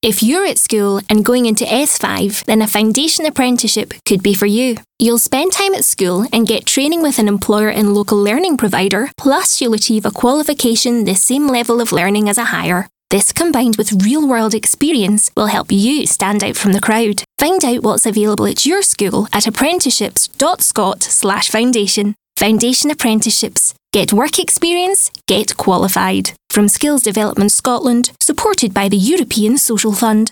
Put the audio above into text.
If you're at school and going into S5, then a foundation apprenticeship could be for you. You'll spend time at school and get training with an employer and local learning provider, plus you'll achieve a qualification the same level of learning as a higher. This, combined with real-world experience, will help you stand out from the crowd. Find out what's available at your school at apprenticeships.scot/foundation. Foundation Apprenticeships. Get work experience, get qualified. From Skills Development Scotland, supported by the European Social Fund.